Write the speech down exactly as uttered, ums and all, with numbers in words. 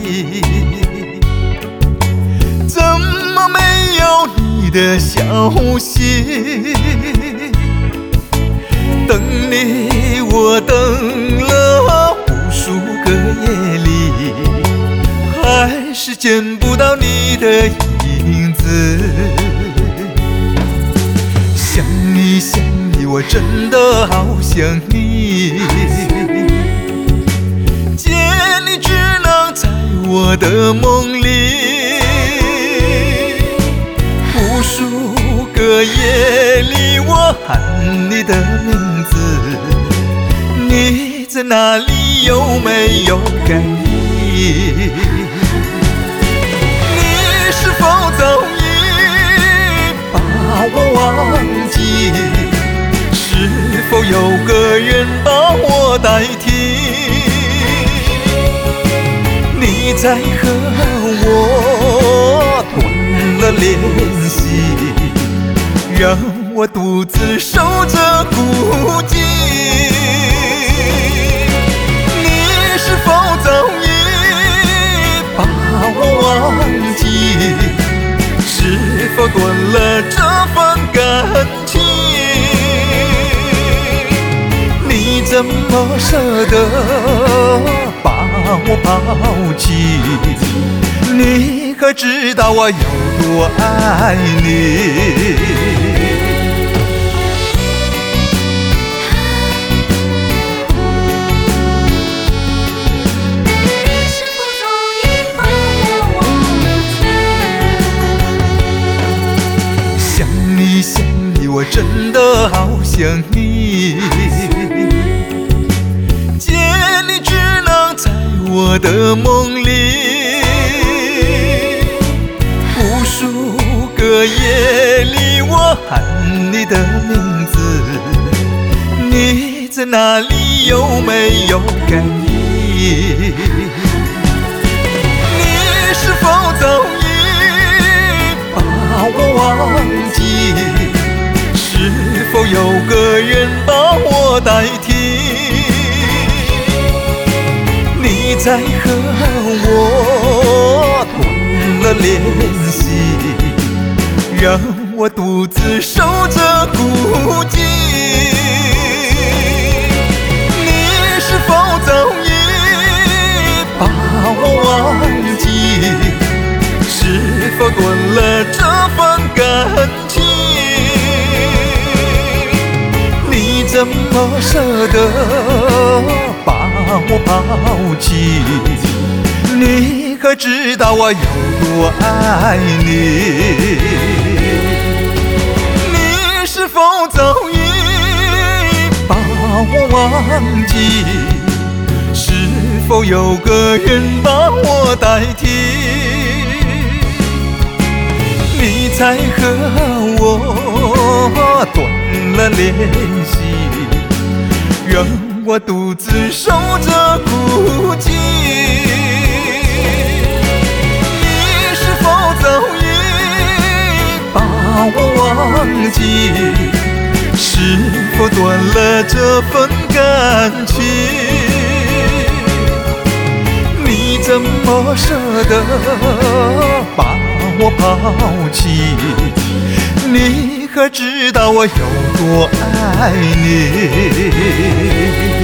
怎么没有你的消息？等你，我等了无数个夜里，还是见不到你的影子。想你想你，我真的好想你，见你只能在我的梦里。无数个夜里，我喊你的名字，你在哪里？有没有感应？你是否早已把我忘记？是否有个人把我代替？你在和我断了联系，让我独自守着孤寂。你是否早已把我忘记？是否断了这份感情？你怎么舍得把我抛弃？你可知道我有多爱你？想你想你，我真的好想你，见你只能在我的梦里。无数个夜里，我喊你的名字，你在哪里？有没有感应？你是否早已把我忘记？是否有个人把我代替？你在和我断了联系，让我独自守着孤寂。你是否早已把我忘记？是否断了这份感情？你怎么舍得把我抛弃？你可知道我有多爱你？你是否早已把我忘记？是否有个人把我代替？你才和我断了联系，让我独自守着孤寂。你是否早已把我忘记？是否断了这份感情？你怎么舍得把我抛弃？你可知道我有多爱你？